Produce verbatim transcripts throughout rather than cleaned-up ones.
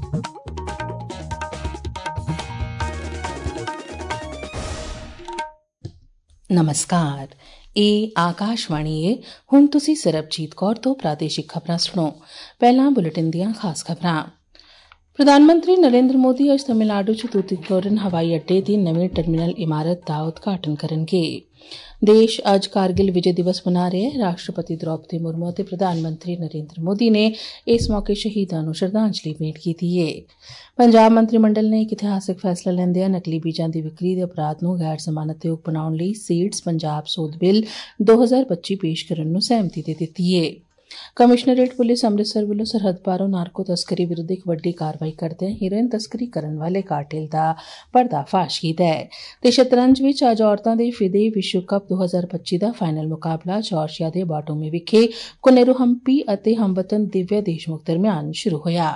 नमस्कार, ਇਹ ਆਕਾਸ਼ਵਾਣੀ ਏ। ਹੁਣ ਤੁਸੀਂ ਸਰਬਜੀਤ ਕੌਰ ਤੋਂ ਪ੍ਰਾਦੇਸ਼ਿਕ ਖਬਰਾਂ ਸੁਣੋ। ਪਹਿਲਾਂ ਬੁਲੇਟਿਨ ਦੀਆਂ ਖਾਸ ਖਬਰਾਂ। ਪ੍ਰਧਾਨ ਮੰਤਰੀ ਨਰਿੰਦਰ ਮੋਦੀ ਅੱਜ ਤਮਿਲਨਾਡੂ ਚ ਤੂਤੀਕੋਰਨ ਹਵਾਈ ਅੱਡੇ ਦੀ ਨਵੀਂ ਟਰਮੀਨਲ ਇਮਾਰਤ ਦਾ ਉਦਘਾਟਨ ਕਰਨਗੇ। ਦੇਸ਼ ਅੱਜ ਕਾਰਗਿਲ ਵਿਜੇ ਦਿਵਸ ਮਨਾ ਰਿਹਾ ਹੈ। ਰਾਸ਼ਟਰਪਤੀ ਦ੍ਰੌਪਦੀ ਮੁਰਮੂ ਅਤੇ ਪ੍ਰਧਾਨ ਮੰਤਰੀ ਨਰਿੰਦਰ ਮੋਦੀ ਨੇ ਇਸ ਮੌਕੇ ਸ਼ਹੀਦਾਂ ਨੂੰ ਸ਼ਰਧਾਂਜਲੀ ਭੇਂਟ ਕੀਤੀ ਏ। ਪੰਜਾਬ ਮੰਤਰੀ ਮੰਡਲ ਨੇ ਇੱਕ ਇਤਿਹਾਸਕ ਫੈਸਲਾ ਲੈਂਦਿਆਂ ਨਕਲੀ ਬੀਜਾਂ ਦੀ ਵਿਕਰੀ ਦੇ ਅਪਰਾਧ ਨੂੰ ਗੈਰ ਜ਼ਮਾਨਤਯੋਗ ਬਣਾਉਣ ਲਈ ਸੀਡਸ ਪੰਜਾਬ ਸੋਧ ਬਿੱਲ ਦੋ ਹਜ਼ਾਰ ਪੱਚੀ ਪੇਸ਼ ਕਰਨ ਨੂੰ ਸਹਿਮਤੀ ਦੇ ਦਿੱਤੀ ਏ। ਕਮਿਸ਼ਨਰੇਟ ਪੁਲਿਸ ਅੰਮ੍ਰਿਤਸਰ ਵੱਲੋਂ ਸਰਹੱਦ ਪਾਰੋਂ ਨਾਰਕੋ ਤਸਕਰੀ ਵਿਰੁੱਧ ਇੱਕ ਵੱਡੀ ਕਾਰਵਾਈ ਕਰਦਿਆਂ ਹੀਰੋਇਨ ਤਸਕਰੀ ਕਰਨ ਵਾਲੇ ਕਾਟਿਲ ਦਾ ਪਰਦਾਫਾਸ਼ ਕੀਤਾ ਹੈ। ਤੇ ਸ਼ਤਰੰਜ ਵਿੱਚ ਅੱਜ ਔਰਤਾਂ ਦੇ ਫਿਦੇ ਵਿਸ਼ਵ ਕੱਪ ਦੋ ਹਜ਼ਾਰ ਪੱਚੀ ਦਾ ਫਾਈਨਲ ਮੁਕਾਬਲਾ ਜਾਰਜੀਆ ਦੇ ਬਾਟੋਮੇ ਵਿਖੇ ਕੋਨੇਰੂ ਹੰਪੀ ਅਤੇ ਹਮਵਤਨ ਦਿਵਿਆ ਦੇਸ਼ਮੁਖ ਦਰਮਿਆਨ ਸ਼ੁਰੂ ਹੋਇਆ।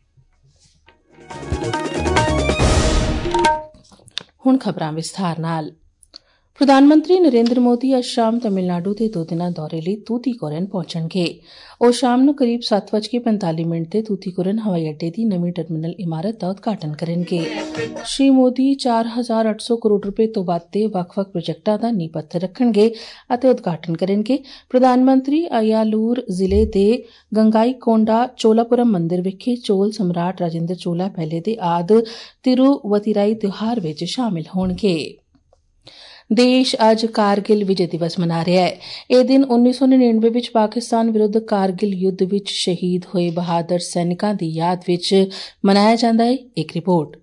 ਹੁਣ ਖਬਰਾਂ ਵਿਸਥਾਰ ਨਾਲ। ਪ੍ਰਧਾਨ ਮੰਤਰੀ ਨਰਿੰਦਰ ਮੋਦੀ ਅੱਜ ਸ਼ਾਮ ਤਮਿਲਨਾਡੂ ਦੇ ਦੋ ਦਿਨਾਂ ਦੌਰੇ ਲਈ ਤੂਤੀਕੋਰਨ ਪਹੁੰਚਣਗੇ। ਉਹ ਸ਼ਾਮ ਨੂੰ ਕਰੀਬ ਸੱਤ ਵਜ ਕੇ ਪੰਤਾਲੀ ਮਿੰਟ ਤੇ ਤੂਤੀਕੋਰਨ ਹਵਾਈ ਅੱਡੇ ਦੀ ਨਵੀਂ ਟਰਮੀਨਲ ਇਮਾਰਤ ਦਾ ਉਦਘਾਟਨ ਕਰਨਗੇ। ਸ਼੍ਰੀ ਮੋਦੀ ਚਾਰ ਹਜ਼ਾਰ ਅੱਠ ਸੌ ਕਰੋੜ ਰੁਪਏ ਤੋਂ ਵੱਧ ਦੇ ਵੱਖ-ਵੱਖ ਪ੍ਰੋਜੈਕਟਾਂ ਦਾ ਨੀਂਹ ਪੱਥਰ ਰੱਖਣਗੇ ਅਤੇ ਉਦਘਾਟਨ ਕਰਨਗੇ। ਪ੍ਰਧਾਨ ਮੰਤਰੀ ਅਯਾਲੂਰ ਜ਼ਿਲ੍ਹੇ ਦੇ ਗੰਗਾਈਕੋਂਡਾ ਚੋਲਾਪੁਰਮ ਮੰਦਿਰ ਵਿਖੇ ਚੋਲ ਸਮਰਾਟ ਰਾਜਿੰਦਰ ਚੋਲਾ ਪਹਿਲੇ ਦੇ ਆਦਿ ਤਿਰੂਵਤਿਰਾਈ ਤਿਉਹਾਰ ਵਿੱਚ ਸ਼ਾਮਿਲ ਹੋਣਗੇ। ਦੇਸ਼ ਅੱਜ ਕਾਰਗਿਲ ਵਿਜੇ ਦਿਵਸ ਮਨਾ ਰਿਹਾ ਹੈ। ਇਹ ਦਿਨ ਉੱਨੀ ਸੌ ਨੜਿਨਵੇਂ ਵਿੱਚ ਪਾਕਿਸਤਾਨ ਵਿਰੁੱਧ ਕਾਰਗਿਲ ਯੁੱਧ ਵਿੱਚ ਸ਼ਹੀਦ ਹੋਏ ਬਹਾਦਰ ਸੈਨਿਕਾਂ ਦੀ ਯਾਦ ਵਿੱਚ ਮਨਾਇਆ ਜਾਂਦਾ ਹੈ। ਇੱਕ ਰਿਪੋਰਟ।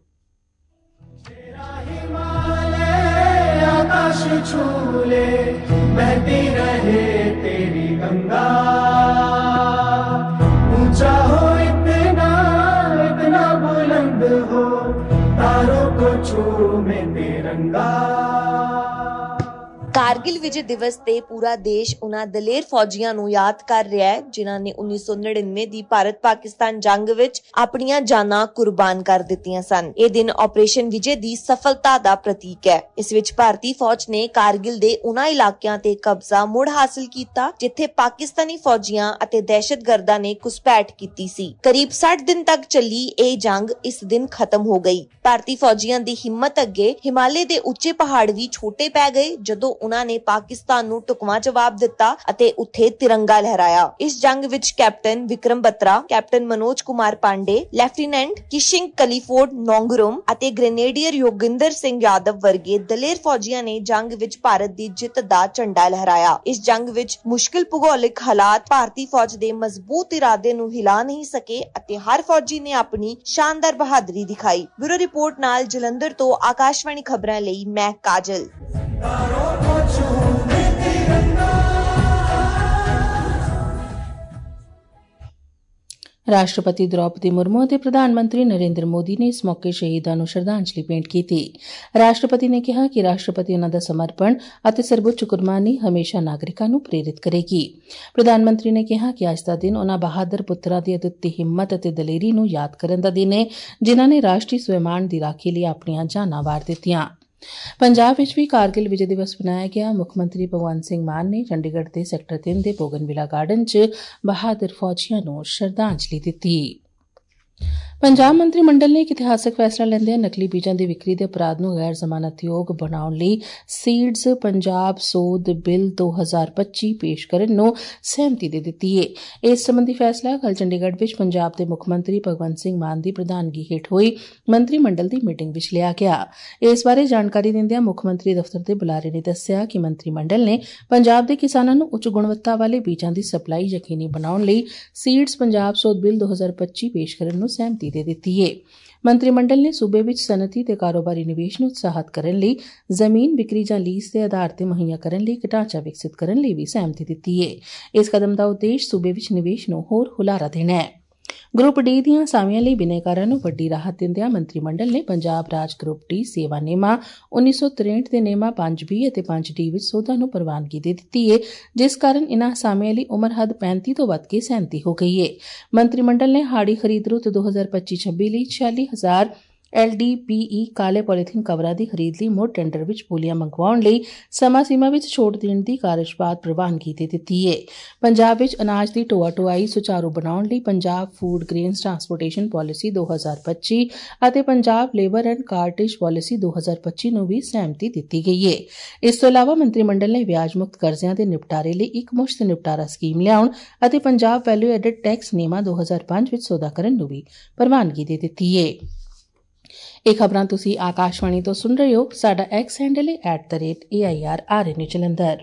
ਕਾਰਗਿਲ ਵਿਜੇ ਦਿਵਸ ਤੇ ਪੂਰਾ ਦੇਸ਼ ਉਨ੍ਹਾਂ ਦਲੇਰ ਫੌਜੀਆਂ ਨੂੰ ਯਾਦ ਕਰ ਰਿਹਾ ਹੈ ਜਿਨ੍ਹਾਂ ਨੇ ਉੱਨੀ ਸੌ ਨੜਿਨਵੇਂ ਦੀ ਭਾਰਤ ਪਾਕਿਸਤਾਨ ਜੰਗ ਵਿੱਚ ਆਪਣੀਆਂ ਜਾਨਾਂ ਕੁਰਬਾਨ ਕਰ ਦਿੱਤੀਆਂ ਸਨ। ਇਹ ਦਿਨ ਆਪਰੇਸ਼ਨ ਵਿਜੇ ਦੀ ਸਫਲਤਾ ਦਾ ਪ੍ਰਤੀਕ ਹੈ। ਇਸ ਵਿੱਚ ਭਾਰਤੀ ਫੌਜ ਨੇ ਕਾਰਗਿਲ ਦੇ ਉਨ੍ਹਾਂ ਇਲਾਕਿਆਂ ਤੇ ਕਬਜ਼ਾ ਮੁੜ ਹਾਸਲ ਕੀਤਾ ਜਿੱਥੇ ਪਾਕਿਸਤਾਨੀ ਫੌਜੀਆਂ ਅਤੇ ਦਹਿਸ਼ਤਗਰਦਾਂ ਨੇ ਘੁਸਪੈਠ ਕੀਤੀ ਸੀ। ਕਰੀਬ ਸੱਠ ਦਿਨ ਤੱਕ ਚੱਲੀ ਇਹ ਜੰਗ ਇਸ ਦਿਨ ਖਤਮ ਹੋ ਗਈ। ਭਾਰਤੀ ਫੌਜੀਆਂ ਦੀ ਹਿੰਮਤ ਅੱਗੇ ਹਿਮਾਲੇ ਦੇ ਉੱਚੇ ਪਹਾੜ ਵੀ ਛੋਟੇ ਪੈ ਗਏ ਜਦੋਂ ਉਨ੍ਹਾਂ ਨੇ ਪਾਕਿਸਤਾਨ ਨੂੰ ਢੁਕਵਾਂ ਜਵਾਬ ਦਿੱਤਾ ਅਤੇ ਉੱਥੇ ਤਿਰੰਗਾ ਲਹਿਰਾਇਆ। ਇਸ ਜੰਗ ਵਿੱਚ captain Vikram Batra, captain Manoj Kumar Pandey, lieutenant Keishing Clifford Nongrum ਅਤੇ ਗ੍ਰੇਨੇਡੀਅਰ ਯੋਗਿੰਦਰ ਸਿੰਘ ਯਾਦਵ ਵਰਗੇ ਦਲੇਰ ਫੌਜੀਆਂ ਨੇ ਜੰਗ ਵਿੱਚ ਭਾਰਤ ਦੀ ਜਿੱਤ ਦਾ ਝੰਡਾ ਲਹਿਰਾਇਆ। ਇਸ ਜੰਗ ਵਿੱਚ ਮੁਸ਼ਕਿਲ ਭੂਗੋਲਿਕ ਹਾਲਾਤ ਭਾਰਤੀ ਫੌਜ ਦੇ ਮਜ਼ਬੂਤ ਇਰਾਦੇ ਨੂੰ ਹਿਲਾ ਨਹੀਂ ਸਕੇ ਅਤੇ ਹਰ ਫੌਜੀ ਨੇ ਆਪਣੀ ਸ਼ਾਨਦਾਰ ਬਹਾਦਰੀ ਦਿਖਾਈ। ਬਿਊਰੋ ਰਿਪੋਰਟ ਨਾਲ ਜਲੰਧਰ ਤੋਂ ਆਕਾਸ਼ਵਾਣੀ ਖਬਰਾਂ ਲਈ ਮੈਂ ਕਾਜਲ। ਰਾਸ਼ਟਰਪਤੀ ਦ੍ਰੌਪਦੀ ਮੁਰਮੂ ਅਤੇ ਪ੍ਰਧਾਨ ਮੰਤਰੀ ਨਰਿੰਦਰ ਮੋਦੀ ਨੇ ਇਸ ਮੌਕੇ ਸ਼ਹੀਦਾਂ ਨੂੰ ਸ਼ਰਧਾਂਜਲੀ ਭੇਂਟ ਕੀਤੀ। ਰਾਸ਼ਟਰਪਤੀ ਨੇ ਕਿਹਾ ਕਿ ਰਾਸ਼ਟਰਪਤੀ ਉਨ੍ਹਾਂ ਦਾ ਸਮਰਪਣ ਅਤੇ ਸਰਵਉੱਚ ਕੁਰਬਾਨੀ ਹਮੇਸ਼ਾ ਨਾਗਰਿਕਾਂ ਨੂੰ ਪ੍ਰੇਰਿਤ ਕਰੇਗੀ। ਪ੍ਰਧਾਨ ਮੰਤਰੀ ਨੇ ਕਿਹਾ ਕਿ ਅੱਜ ਦਾ ਦਿਨ ਉਨ੍ਹਾਂ ਬਹਾਦਰ ਪੁੱਤਰਾਂ ਦੀ ਅਦੁੱਤੀ ਹਿੰਮਤ ਅਤੇ ਦਲੇਰੀ ਨੂੰ ਯਾਦ ਕਰਨ ਦਾ ਦਿਨ ਹੈ ਜਿਨ੍ਹਾਂ ਨੇ ਰਾਸ਼ਟਰੀ ਸਵੈਮਾਨ ਦੀ ਰਾਖੀ ਲਈ ਆਪਣੀਆਂ ਜਾਨਾਂ ਵਾਰ ਦਿੱਤੀਆਂ। ਪੰਜਾਬ ਵਿੱਚ ਵੀ ਕਾਰਗਿਲ ਵਿਜੇ ਦਿਵਸ ਮਨਾਇਆ ਗਿਆ। ਮੁੱਖ ਮੰਤਰੀ ਭਗਵੰਤ ਸਿੰਘ ਮਾਨ ਨੇ ਚੰਡੀਗੜ੍ਹ ਦੇ ਸੈਕਟਰ ਤਿੰਨ ਦੇ ਬੋਗਨਵਿਲਾ ਗਾਰਡਨ 'ਚ ਬਹਾਦਰ ਫੌਜੀਆਂ ਨੂੰ ਸ਼ਰਧਾਂਜਲੀ ਦਿੱਤੀ। ਪੰਜਾਬ ਮੰਤਰੀ ਮੰਡਲ ਨੇ ਇੱਕ ਇਤਿਹਾਸਕ ਫੈਸਲਾ ਲੈਂਦਿਆਂ ਨਕਲੀ ਬੀਜਾਂ ਦੀ ਵਿਕਰੀ ਦੇ ਅਪਰਾਧ ਨੂੰ ਗੈਰ ਜ਼ਮਾਨਤਯੋਗ ਬਣਾਉਣ ਲਈ ਸੀਡਸ ਪੰਜਾਬ ਸੋਧ ਬਿੱਲ ਦੋ ਹਜ਼ਾਰ ਪੱਚੀ ਪੇਸ਼ ਕਰਨ ਨੂੰ ਸਹਿਮਤੀ ਦੇ ਦਿੱਤੀ ਹੈ। ਇਸ ਸੰਬੰਧੀ ਫੈਸਲਾ ਕੱਲ੍ਹ ਚੰਡੀਗੜ੍ਹ ਵਿੱਚ ਪੰਜਾਬ ਦੇ ਮੁੱਖ ਮੰਤਰੀ ਭਗਵੰਤ ਸਿੰਘ ਮਾਨ ਦੀ ਪ੍ਰਧਾਨਗੀ ਹੇਠ ਹੋਈ ਮੰਤਰੀ ਮੰਡਲ ਦੀ ਮੀਟਿੰਗ ਵਿੱਚ ਲਿਆ ਗਿਆ। ਇਸ ਬਾਰੇ ਜਾਣਕਾਰੀ ਦਿੰਦਿਆਂ ਮੁੱਖ ਮੰਤਰੀ ਦਫ਼ਤਰ ਦੇ ਬੁਲਾਰੇ ਨੇ ਦੱਸਿਆ ਕਿ ਮੰਤਰੀ ਮੰਡਲ ਨੇ ਪੰਜਾਬ ਦੇ ਕਿਸਾਨਾਂ ਨੂੰ ਉੱਚ ਗੁਣਵੱਤਾ ਵਾਲੇ ਬੀਜਾਂ ਦੀ ਸਪਲਾਈ ਯਕੀਨੀ ਬਣਾਉਣ ਲਈ ਸੀਡਸ ਪੰਜਾਬ ਸੋਧ ਬਿੱਲ ਦੋ ਹਜ਼ਾਰ ਪੱਚੀ ਪੇਸ਼ ਕਰਨ ਨੂੰ ਸਹਿਮਤੀ ਦੇ ਦਿੱਤੀ ਹੈ। ਮੰਤਰੀ ਮੰਡਲ ਨੇ ਸੂਬੇ ਵਿੱਚ ਸਨਅਤੀ ਤੇ ਕਾਰੋਬਾਰੀ ਨਿਵੇਸ਼ ਨੂੰ ਉਤਸ਼ਾਹਿਤ ਕਰਨ ਲਈ ਜ਼ਮੀਨ ਵਿਕਰੀ ਜਾਂ ਲੀਜ਼ ਦੇ ਆਧਾਰ ਤੇ ਮੁਹੱਈਆ ਕਰਨ ਲਈ ਇੱਕ ਢਾਂਚਾ ਵਿਕਸਿਤ ਕਰਨ ਲਈ ਵੀ ਸਹਿਮਤੀ ਦਿੱਤੀ ਹੈ। ਇਸ ਕਦਮ ਦਾ ਉਦੇਸ਼ ਸੂਬੇ ਵਿੱਚ ਨਿਵੇਸ਼ ਨੂੰ ਹੋਰ ਹੁਲਾਰਾ ਦੇਣਾ ਹੈ। ਗਰੁੱਪ ਡੀ ਦੀਆਂ ਅਸਾਮੀਆਂ ਲਈ ਬਿਨੈਕਾਰਾਂ ਨੂੰ ਵੱਡੀ ਰਾਹਤ ਦਿੰਦਿਆਂ ਮੰਤਰੀ ਮੰਡਲ ਨੇ ਪੰਜਾਬ ਰਾਜ ਗਰੁੱਪ ਡੀ ਸੇਵਾ ਨੇਮਾ ਉੱਨੀ ਸੌ ਤਰੇਹਠ ਦੇ ਨੇਮਾ ਪੰਜ ਬੀ ਅਤੇ ਪੰਜ ਡੀ ਵਿੱਚ ਸੋਧਾਂ ਨੂੰ ਪ੍ਰਵਾਨਗੀ ਦੇ ਦਿੱਤੀ ਹੈ ਜਿਸ ਕਾਰਨ ਇਨ੍ਹਾਂ ਅਸਾਮੀਆਂ ਲਈ ਉਮਰ ਹੱਦ ਪੈਂਤੀ ਤੋਂ ਵੱਧ ਕੇ ਸੈਂਤੀ ਹੋ ਗਈ ਹੈ। ਮੰਤਰੀ ਮੰਡਲ ਨੇ ਹਾੜੀ ਖਰੀਦ ਰੁੱਤ ਦੋ ਹਜ਼ਾਰ ਪੱਚੀ ਛੱਬੀ ਲਈ ਛਿਆਲੀ ਹਜ਼ਾਰ ਐਲ ਡੀ ਪੀ ਈ ਕਾਲੇ ਪੋਲੀਥੀਨ ਕਵਰਾਂ ਦੀ ਖਰੀਦ ਲਈ ਮੁੜ ਟੈਂਡਰ ਵਿੱਚ ਬੋਲੀਆਂ ਮੰਗਵਾਉਣ ਲਈ ਸਮਾਂ ਸੀਮਾ ਵਿੱਚ ਛੋਟ ਦੇਣ ਦੀ ਕਾਰਜਪਾਤ ਪ੍ਰਵਾਨਗੀ ਦੇ ਦਿੱਤੀ ਹੈ। ਪੰਜਾਬ ਵਿੱਚ ਅਨਾਜ ਦੀ ਢੋਆ ਢੁਆਈ ਸੁਚਾਰੂ ਬਣਾਉਣ ਲਈ Punjab food grains transportation policy ਦੋ ਹਜ਼ਾਰ ਪੱਚੀ ਅਤੇ Punjab labour and cartage policy ਦੋ ਹਜ਼ਾਰ ਪੱਚੀ ਨੂੰ ਵੀ ਸਹਿਮਤੀ ਦਿੱਤੀ ਗਈ ਹੈ। ਇਸ ਤੋਂ ਇਲਾਵਾ ਮੰਤਰੀ ਮੰਡਲ ਨੇ ਵਿਆਜ ਮੁਕਤ ਕਰਜ਼ਿਆਂ ਦੇ ਨਿਪਟਾਰੇ ਲਈ ਇੱਕ ਮੁਸ਼ਤ ਨਿਪਟਾਰਾ ਸਕੀਮ ਲਿਆਉਣ ਅਤੇ ਪੰਜਾਬ ਵੈਲਿਊ ਐਡਡ ਟੈਕਸ ਨਿਯਮਾਂ ਦੋ ਹਜ਼ਾਰ ਪੰਜ ਵਿੱਚ ਸੋਧਾ ਕਰਨ ਨੂੰ ਵੀ ਪ੍ਰਵਾਨਗੀ ਦੇ ਦਿੱਤੀ ਹੈ। ਇਹ ਖਬਰਾਂ ਤੁਸੀਂ ਆਕਾਸ਼ਵਾਣੀ ਤੋਂ ਸੁਣ ਰਹੇ ਹੋ। ਸਾਡਾ ਐਕਸ ਹੈਂਡਲ ਹੈ at the rate A I R R N Jalandhar.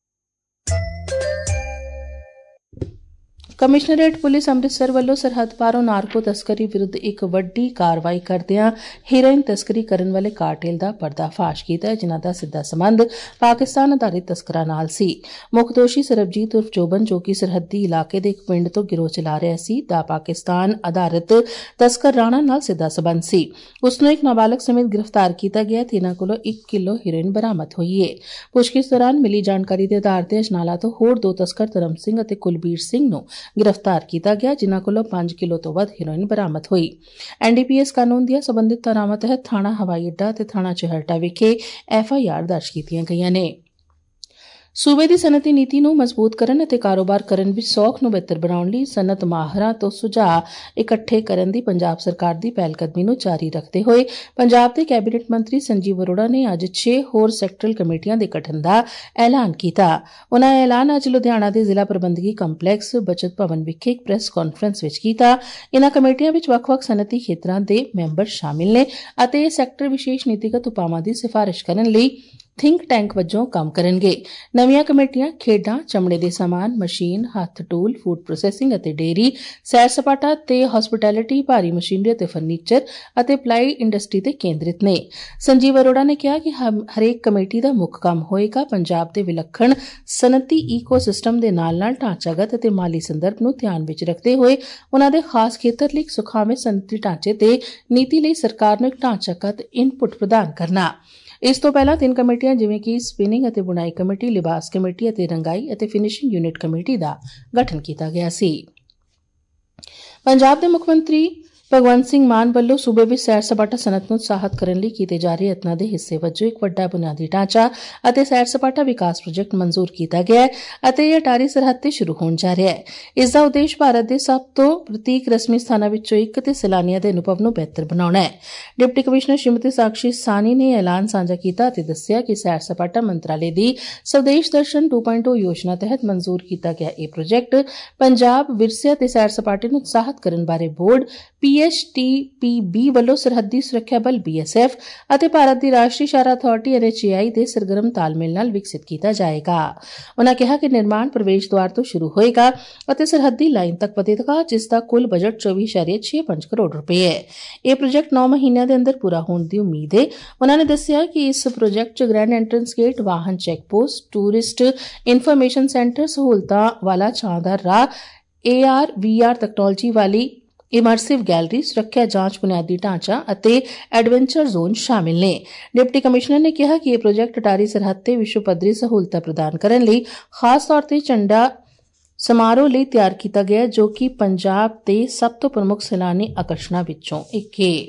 Commissionerate police Amritsar ਵੱਲੋਂ ਸਰਹੱਦ ਪਾਰੋਂ ਨਾਰਕੋ ਤਸਕਰੀ ਵਿਰੁੱਧ ਇੱਕ ਵੱਡੀ ਕਾਰਵਾਈ ਕਰਦਿਆਂ ਹੀਰੋਇਨ ਤਸਕਰੀ ਕਰਨ ਵਾਲੇ ਕਾਰਟੇਲ ਦਾ ਪਰਦਾਫਾਸ਼ ਕੀਤਾ, ਜਿਨ੍ਹਾਂ ਦਾ ਸਿੱਧਾ ਸੰਬੰਧ ਪਾਕਿਸਤਾਨ ਆਧਾਰਿਤ ਤਸਕਰਾਂ ਨਾਲ ਸੀ। ਮੁੱਖ ਦੋਸ਼ੀ ਸਰਬਜੀਤ ਉਰਫ ਜੋਬਨ, ਜੋ ਕਿ ਸਰਹੱਦੀ ਇਲਾਕੇ ਦੇ ਇੱਕ ਪਿੰਡ ਤੋਂ ਗਿਰੋਹ ਚਲਾ ਰਿਹਾ ਸੀ, ਦਾ ਪਾਕਿਸਤਾਨ ਆਧਾਰਿਤ ਤਸਕਰ ਰਾਣਾ ਨਾਲ ਸਿੱਧਾ ਸੰਬੰਧ ਸੀ। ਉਸ ਨੂੰ ਇੱਕ ਨਾਬਾਲਗ ਸਮੇਤ ਗ੍ਰਿਫਤਾਰ ਕੀਤਾ ਗਿਆ ਤੇ ਇਹਨਾਂ ਕੋਲੋਂ ਇੱਕ ਕਿਲੋ ਹੀਰੋਇਨ ਬਰਾਮਦ ਹੋਈ ਹੈ। ਪੁੱਛਗਿੱਛ ਦੌਰਾਨ ਮਿਲੀ ਜਾਣਕਾਰੀ ਦੇ ਆਧਾਰ ਤੇ ਅਜਨਾਲਾ ਤੋਂ ਹੋਰ ਦੋ ਤਸਕਰ ਧਰਮ ਸਿੰਘ ਅਤੇ ਕੁਲਬੀਰ ਸਿੰਘ ਨੂੰ गिरफ्तार किया गया, जिन्हां कोलों पांच किलो तो वध हीरोइन बरामद हुई। एन डी पी एस कानून ਦੀਆਂ संबंधित ਧਾਰਾਵਾਂ तहत थाणा हवाई अड्डा ते थाणा चहलटा विखे एफ आई आर दर्ज कीतियां गईयां ने। सूबे ਦੀ ਸਨਅਤੀ ਨੀਤੀ ਨੂੰ ਮਜ਼ਬੂਤ ਕਰਨ ਅਤੇ ਕਾਰੋਬਾਰ ਕਰਨ ਵਿੱਚ ਸੌਖ ਨੂੰ ਬਿਹਤਰ ਬਣਾਉਣ ਲਈ ਸਨਅਤ ਮਾਹਰਾਂ ਤੋਂ ਸੁਝਾਅ ਇਕੱਠੇ ਕਰਨ ਦੀ ਪੰਜਾਬ ਸਰਕਾਰ ਦੀ ਪਹਿਲਕਦਮੀ ਨੂੰ ਜਾਰੀ ਰੱਖਦੇ ਹੋਏ ਪੰਜਾਬ ਦੇ ਕੈਬਨਿਟ ਮੰਤਰੀ ਸੰਜੀਵ ਅਰੋੜਾ ਨੇ ਅੱਜ ਛੇ ਹੋਰ ਸੈਕਟਰਲ ਕਮੇਟੀਆਂ ਦੇ ਗਠਨ ਦਾ ਐਲਾਨ ਕੀਤਾ। ਉਨ੍ਹਾਂ ਇਹ ਐਲਾਨ ਅੱਜ ਲੁਧਿਆਣਾ ਦੇ ਜ਼ਿਲ੍ਹਾ ਪ੍ਰਬੰਧਕੀ ਕੰਪਲੈਕਸ ਬਚਤ ਭਵਨ ਵਿਖੇ ਇੱਕ ਪ੍ਰੈਸ ਕਾਨਫਰੰਸ ਵਿੱਚ ਕੀਤਾ। ਇਨ੍ਹਾਂ ਕਮੇਟੀਆਂ ਵਿੱਚ ਵੱਖ-ਵੱਖ ਸਨਅਤੀ ਖੇਤਰਾਂ ਦੇ ਮੈਂਬਰ ਸ਼ਾਮਿਲ ਨੇ ਅਤੇ ਇਹ ਸੈਕਟਰ ਵਿਸ਼ੇਸ਼ ਨੀਤੀਗਤ ਉਪਾਵਾਂ ਦੀ ਸਿਫਾਰਿਸ਼ ਕਰਨ ਲਈ ਥਿੰਕ ਟੈਂਕ ਵਜੋਂ ਕੰਮ ਕਰਨਗੇ। ਨਵੀਆਂ ਕਮੇਟੀਆਂ ਖੇਡਾਂ, ਚਮੜੇ ਦੇ ਸਾਮਾਨ, ਮਸ਼ੀਨ, ਹੱਥ ਟੂਲ, ਫੂਡ ਪ੍ਰੋਸੈਸਿੰਗ ਅਤੇ ਡੇਅਰੀ, ਸੈਰ ਸਪਾਟਾ ਤੇ ਹਸਪਿਟੈਲਿਟੀ, ਭਾਰੀ ਮਸ਼ੀਨਰੀ ਅਤੇ ਫਰਨੀਚਰ ਅਤੇ ਪਲਾਈ ਇੰਡਸਟਰੀ ਤੇ ਕੇਂਦਰਿਤ ਨੇ। ਸੰਜੀਵ ਅਰੋੜਾ ਨੇ ਕਿਹਾ ਕਿ ਹਰੇਕ ਕਮੇਟੀ ਦਾ ਮੁੱਖ ਕੰਮ ਹੋਏਗਾ ਪੰਜਾਬ ਦੇ ਵਿਲੱਖਣ ਸਨਅਤੀ ਈਕੋ ਸਿਸਟਮ ਦੇ ਨਾਲ-ਨਾਲ ਢਾਂਚਾਗਤ ਅਤੇ ਮਾਲੀ ਸੰਦਰਭ ਨੂੰ ਧਿਆਨ ਵਿੱਚ ਰੱਖਦੇ ਹੋਏ ਉਨ੍ਹਾਂ ਦੇ ਖਾਸ ਖੇਤਰ ਲਈ ਇੱਕ ਸੁਖਾਵੇਂ ਸਨਅਤੀ ਢਾਂਚੇ ਤੇ ਨੀਤੀ ਲਈ ਸਰਕਾਰ ਨੂੰ ਇੱਕ ਢਾਂਚਾਗਤ ਇਨਪੁਟ ਪ੍ਰਦਾਨ ਕਰਨਾ। ਇਸ ਤੋਂ ਪਹਿਲਾਂ ਤਿੰਨ ਕਮੇਟੀਆਂ ਜਿਵੇਂ ਕਿ ਸਪਿਨਿੰਗ ਅਤੇ ਬੁਣਾਈ ਕਮੇਟੀ, ਲਿਬਾਸ ਕਮੇਟੀ ਅਤੇ ਰੰਗਾਈ ਅਤੇ ਫਿਨਿਸ਼ਿੰਗ ਯੂਨਿਟ ਕਮੇਟੀ ਦਾ ਗਠਨ ਕੀਤਾ ਗਿਆ ਸੀ। ਪੰਜਾਬ ਦੇ ਮੁੱਖ ਮੰਤਰੀ ਭਗਵੰਤ ਸਿੰਘ ਮਾਨ ਵੱਲੋਂ ਸੂਬੇ ਵਿੱਚ ਸੈਰ ਸਪਾਟਾ ਸਨਅਤ ਨੂੰ ਉਤਸ਼ਾਹਿਤ ਕਰਨ ਲਈ ਕੀਤੇ ਜਾ ਰਹੇ ਯਤਨਾਂ ਦੇ ਹਿੱਸੇ ਵਜੋਂ ਇੱਕ ਵੱਡਾ ਬੁਨਿਆਦੀ ਢਾਂਚਾ ਅਤੇ ਸੈਰ ਸਪਾਟਾ ਵਿਕਾਸ ਪ੍ਰੋਜੈਕਟ ਮਨਜ਼ੂਰ ਕੀਤਾ ਗਿਆ ਹੈ ਅਤੇ ਇਹ ਅਟਾਰੀ ਸਰਹੱਦ ਤੇ ਸ਼ੁਰੂ ਹੋਣ ਜਾ ਰਿਹਾ ਹੈ। ਇਸ ਦਾ ਉਦੇਸ਼ ਭਾਰਤ ਦੇ ਸਭ ਤੋਂ ਪ੍ਰਤੀਕ ਰਸਮੀ ਸਥਾਨਾਂ ਵਿੱਚੋਂ ਇੱਕ ਤੇ ਸੈਲਾਨੀਆਂ ਦੇ ਅਨੁਭਵ ਨੂੰ ਬਿਹਤਰ ਬਣਾਉਣਾ ਹੈ। ਡਿਪਟੀ ਕਮਿਸ਼ਨਰ ਸ਼੍ਰੀਮਤੀ ਸਾਕਸ਼ੀ ਸਾਨੀ ਨੇ ਐਲਾਨ ਸਾਂਝਾ ਕੀਤਾ ਅਤੇ ਦੱਸਿਆ ਕਿ ਸੈਰ ਸਪਾਟਾ ਮੰਤਰਾਲੇ ਦੀ ਸਵਦੇਸ਼ ਦਰਸ਼ਨ ਟੂ ਪੁਆਇੰਟ ਓ ਯੋਜਨਾ ਤਹਿਤ ਮਨਜ਼ੂਰ ਕੀਤਾ ਗਿਆ ਇਹ ਪ੍ਰੋਜੈਕਟ ਪੰਜਾਬ ਵਿਰਸੇ ਅਤੇ ਸੈਰ ਸਪਾਟੇ ਨੂੰ ਉਤਸ਼ਾਹਿਤ ਕਰਨ ਬਾਰੇ board, P H T P B ਵੱਲੋਂ ਸਰਹੱਦੀ ਸੁਰੱਖਿਆ ਬਲ ਬੀ ਐਸ ਐਫ ਅਤੇ ਭਾਰਤ ਦੀ ਰਾਸ਼ਟਰੀ ਸ਼ਾਹਰਾ ਅਥਾਰਟੀ ਐਨ ਐਚ ਏ ਆਈ ਦੇ ਸਰਗਰਮ ਤਾਲਮੇਲ ਨਾਲ ਵਿਕਸਿਤ ਕੀਤਾ ਜਾਏਗਾ। ਉਨ੍ਹਾਂ ਕਿਹਾ ਕਿ ਨਿਰਮਾਣ ਪ੍ਰਵੇਸ਼ ਦੁਆਰ ਤੋਂ ਸ਼ੁਰੂ ਹੋਏਗਾ ਅਤੇ ਸਰਹੱਦੀ ਲਾਈਨ ਤੱਕ ਵਧੇਗਾ, ਜਿਸ ਦਾ ਕੁੱਲ ਬਜਟ ਚੌਵੀ ਇਸ਼ਾਰੀਆ ਛੇ ਪੰਜ ਕਰੋੜ ਰੁਪਏ ਹੈ। ਇਹ ਪ੍ਰੋਜੈਕਟ ਨੌ ਮਹੀਨਿਆਂ ਦੇ ਅੰਦਰ ਪੂਰਾ ਹੋਣ ਦੀ ਉਮੀਦ ਹੈ। ਉਨ੍ਹਾਂ ਨੇ ਦੱਸਿਆ ਕਿ ਇਸ ਪ੍ਰੋਜੈਕਟ ਚ ਗ੍ਰੈਂਡ ਐਂਟਰੈਂਸ ਗੇਟ, ਵਾਹਨ check post, tourist information centre, ਸਹੂਲਤਾਂ ਵਾਲਾ ਛਾਂਦਾਰ ਰਾਹ, A R V R technology ਵਾਲੀ ਇਮਰਸਿਵ ਗੈਲਰੀ, ਸੁਰੱਖਿਆ ਜਾਂਚ ਬੁਨਿਆਦੀ ਢਾਂਚਾ ਅਤੇ ਐਡਵੈਂਚਰ ਜ਼ੋਨ ਸ਼ਾਮਿਲ ਨੇ। ਡਿਪਟੀ ਕਮਿਸ਼ਨਰ ਨੇ ਕਿਹਾ ਕਿ ਇਹ ਪ੍ਰੋਜੈਕਟ ਅਟਾਰੀ ਸਰਹੱਦ ਤੇ ਵਿਸ਼ਵ ਪੱਧਰੀ ਸਹੂਲਤਾਂ ਪ੍ਰਦਾਨ ਕਰਨ ਲਈ ਖਾਸ ਤੌਰ ਤੇ ਝੰਡਾ ਸਮਾਰੋਹ ਲਈ ਤਿਆਰ ਕੀਤਾ ਗਿਆ, ਜੋ ਕਿ ਪੰਜਾਬ ਦੇ ਸਭ ਤੋਂ ਪ੍ਰਮੁੱਖ ਸੈਲਾਨੀ ਆਕਰਸ਼ਣਾਂ ਵਿੱਚੋਂ ਇੱਕ ਹੈ।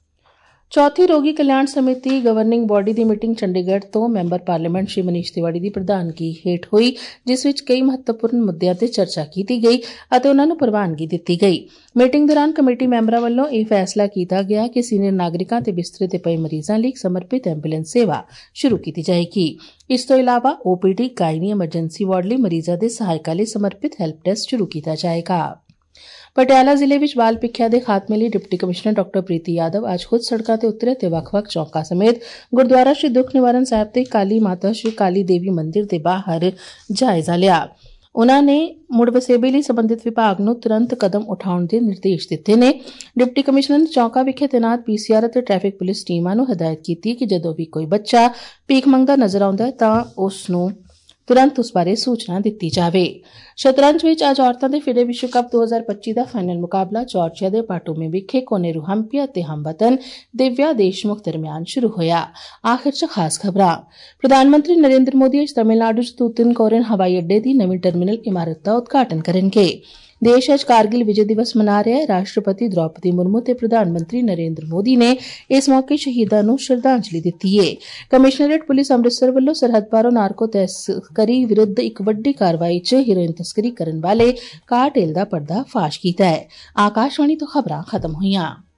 ਚੌਥੀ ਰੋਗੀ ਕਲਿਆਣ ਸਮਿਤੀ ਗਵਰਨਿੰਗ ਬੋਡੀ ਦੀ ਮੀਟਿੰਗ ਚੰਡੀਗੜ੍ਹ ਤੋਂ ਮੈਂਬਰ ਪਾਰਲੀਮੈਂਟ ਸ਼੍ਰੀ ਮਨੀਸ਼ ਤਿਵਾੜੀ ਦੀ ਪ੍ਰਧਾਨਗੀ ਹੇਠ ਹੋਈ, ਜਿਸ ਵਿੱਚ ਕਈ ਮਹੱਤਵਪੂਰਨ ਮੁੱਦਿਆਂ ਤੇ ਚਰਚਾ ਕੀਤੀ ਗਈ ਅਤੇ ਉਨ੍ਹਾਂ ਨੂੰ ਪ੍ਰਵਾਨਗੀ ਦਿੱਤੀ ਗਈ। ਮੀਟਿੰਗ ਦੌਰਾਨ ਕਮੇਟੀ ਮੈਂਬਰਾਂ ਵੱਲੋਂ ਇਹ ਫੈਸਲਾ ਕੀਤਾ ਗਿਆ ਕਿ ਸੀਨੀਅਰ ਨਾਗਰਿਕਾਂ ਤੇ ਬਿਸਤਰੇ ਤੇ ਪਏ ਮਰੀਜ਼ਾਂ ਲਈ ਇੱਕ ਸਮਰਪਿਤ ਐਂਬੂਲੈਂਸ ਸੇਵਾ ਸ਼ੁਰੂ ਕੀਤੀ ਜਾਏਗੀ। ਇਸ ਤੋਂ ਇਲਾਵਾ O P D, gynae, emergency ward ਲਈ ਮਰੀਜ਼ਾਂ ਦੇ ਸਹਾਇਕਾਂ ਲਈ ਸਮਰਪਿਤ ਹੈਲਪ ਡੈਸਕ ਸ਼ੁਰੂ ਕੀਤਾ ਜਾਏਗਾ। ਪਟਿਆਲਾ ਜ਼ਿਲ੍ਹੇ ਵਿੱਚ ਬਾਲ ਪ੍ਰੀਖਿਆ ਦੇ ਖਾਤਮੇ ਲਈ ਡਿਪਟੀ ਕਮਿਸ਼ਨਰ ਡਾ ਪ੍ਰੀਤੀ ਯਾਦਵ ਅੱਜ ਖੁਦ ਸੜਕਾਂ ਤੇ ਉਤਰੇ ਤੇ ਵੱਖ-ਵੱਖ ਚੌਕਾਂ ਸਮੇਤ ਗੁਰਦੁਆਰਾ ਸ਼੍ਰੀ ਦੁੱਖ ਨਿਵਾਰਨ ਸਾਹਿਬ ਤੇ ਕਾਲੀ ਮਾਤਾ ਸ਼੍ਰੀ ਕਾਲੀ ਦੇਵੀ ਮੰਦਿਰ ਦੇ ਬਾਹਰ ਜਾਇਜ਼ਾ ਲਿਆ। ਉਨ੍ਹਾਂ ਨੇ ਮੁੜ ਵਸੇਬੇ ਲਈ ਸੰਬੰਧਿਤ ਵਿਭਾਗ ਨੂੰ ਤੁਰੰਤ ਕਦਮ ਉਠਾਉਣ ਦੇ ਨਿਰਦੇਸ਼ ਦਿੱਤੇ ਨੇ। ਡਿਪਟੀ ਕਮਿਸ਼ਨਰ ਨੇ ਚੌਕਾਂ ਵਿਖੇ ਤੈਨਾਤ ਪੀ ਸੀ ਆਰ ਅਤੇ ਟ੍ਰੈਫਿਕ ਪੁਲਿਸ ਟੀਮਾਂ ਨੂੰ ਹਦਾਇਤ ਕੀਤੀ ਕਿ ਜਦੋਂ ਵੀ ਕੋਈ ਬੱਚਾ ਭੀਖ ਮੰਗਦਾ ਨਜ਼ਰ ਆਉਂਦਾ ਹੈ ਤਾਂ ਉਸ ਨੂੰ ਤੁਰੰਤ ਉਸ ਬਾਰੇ ਸੂਚਨਾ ਦਿੱਤੀ ਜਾਵੇ। ਸ਼ਤਰੰਜ ਵਿੱਚ ਅੱਜ ਔਰਤਾਂ ਦੇ ਫਿਡੇ ਵਿਸ਼ਵ ਕੱਪ ਦੋ ਹਜ਼ਾਰ ਪੱਚੀ ਦਾ ਫਾਈਨਲ ਮੁਕਾਬਲਾ ਜਾਰਜੀਆ ਦੇ ਪਾਟੋਮੇ ਵਿਖੇ ਕੋਨੇਰੂ ਹੰਪੀ ਅਤੇ ਹਮਵਤਨ ਦਿਵਿਆ ਦੇਸ਼ਮੁਖ ਦਰਮਿਆਨ ਸ਼ੁਰੂ ਹੋਇਆ। ਆਖਿਰ ਚ ਖਾਸ ਖਬਰਾਂ। ਪ੍ਰਧਾਨ ਮੰਤਰੀ ਨਰਿੰਦਰ ਮੋਦੀ ਅੱਜ ਤਮਿਲਨਾਡੂ ਚ ਤੂਤਨਕੋਰਨ ਹਵਾਈ ਅੱਡੇ ਦੀ ਨਵੀਂ ਟਰਮੀਨਲ ਇਮਾਰਤ ਦਾ ਉਦਘਾਟਨ ਕਰਨਗੇ। देश अज कारगिल विजय दिवस मना रहा है। राष्ट्रपति द्रौपदी मुर्मू ते प्रधानमंत्री नरेंद्र मोदी ने इस मौके शहीदां नूं श्रद्धांजलि दित्ती है। कमिश्नरेट पुलिस अमृतसर वल्लों सरहद पारों नारको तस्करी विरुद्ध इक वड्डी कारवाई च हीरोइन तस्करी करन वाले काह्ट दा पर्दा फाश कीता है। आकाशवाणी तो खबरां खत्म होईयां।